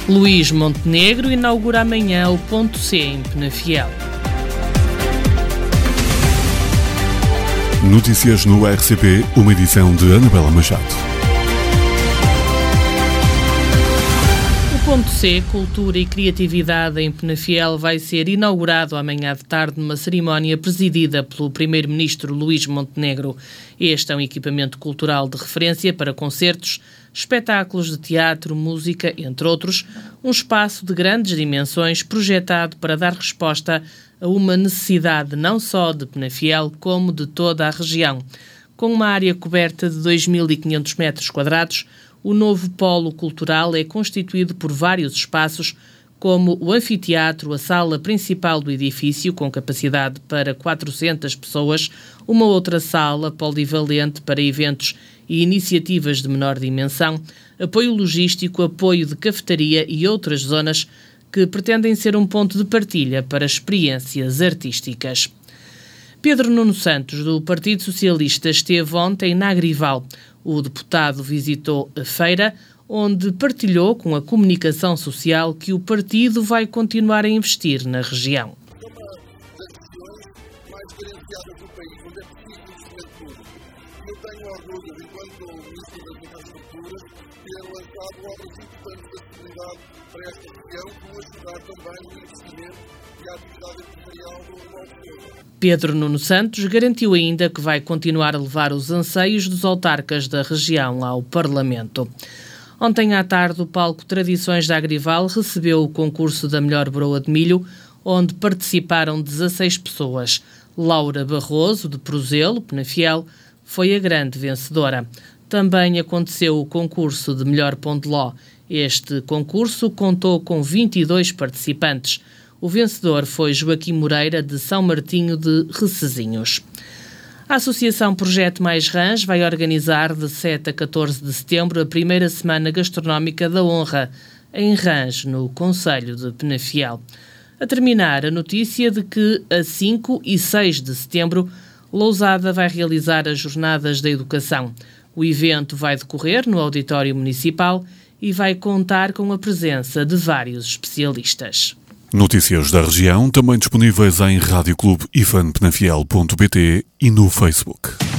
Luís Montenegro inaugura amanhã o Ponto C em Penafiel. Notícias no RCP, uma edição de Anabela Machado. O Ponto C, Cultura e Criatividade em Penafiel, vai ser inaugurado amanhã de tarde numa cerimónia presidida pelo Primeiro-Ministro Luís Montenegro. Este é um equipamento cultural de referência para concertos, espetáculos de teatro, música, entre outros, um espaço de grandes dimensões projetado para dar resposta a uma necessidade não só de Penafiel, como de toda a região. Com uma área coberta de 2.500 metros quadrados, o novo polo cultural é constituído por vários espaços, como o anfiteatro, a sala principal do edifício, com capacidade para 400 pessoas, uma outra sala polivalente para eventos e iniciativas de menor dimensão, apoio logístico, apoio de cafetaria e outras zonas que pretendem ser um ponto de partilha para experiências artísticas. Pedro Nuno Santos, do Partido Socialista, esteve ontem na Agrival. O deputado visitou a feira, onde partilhou com a comunicação social que o partido vai continuar a investir na região. É uma das regiões mais carenciadas do país, onde é preciso investimento público. Eu tenho orgulho, enquanto Ministro das Infraestruturas, ter lançado obras importantes de acessibilidade para esta região, que vão ajudar também no investimento e a atividade empresarial do nosso país. Pedro Nuno Santos garantiu ainda que vai continuar a levar os anseios dos autarcas da região ao Parlamento. Ontem à tarde, o palco Tradições da Agrival recebeu o concurso da melhor broa de milho, onde participaram 16 pessoas. Laura Barroso, de Prozelo, Penafiel, foi a grande vencedora. Também aconteceu o concurso de melhor pão de ló. Este concurso contou com 22 participantes. O vencedor foi Joaquim Moreira, de São Martinho de Recezinhos. A Associação Projeto Mais Rãs vai organizar de 7 a 14 de setembro a primeira Semana Gastronómica da Honra, em Rãs, no concelho de Penafiel. A terminar, a notícia de que a 5 e 6 de setembro, Lousada vai realizar as Jornadas da Educação. O evento vai decorrer no Auditório Municipal e vai contar com a presença de vários especialistas. Notícias da região, também disponíveis em radioclubeifanpenafiel.pt e no Facebook.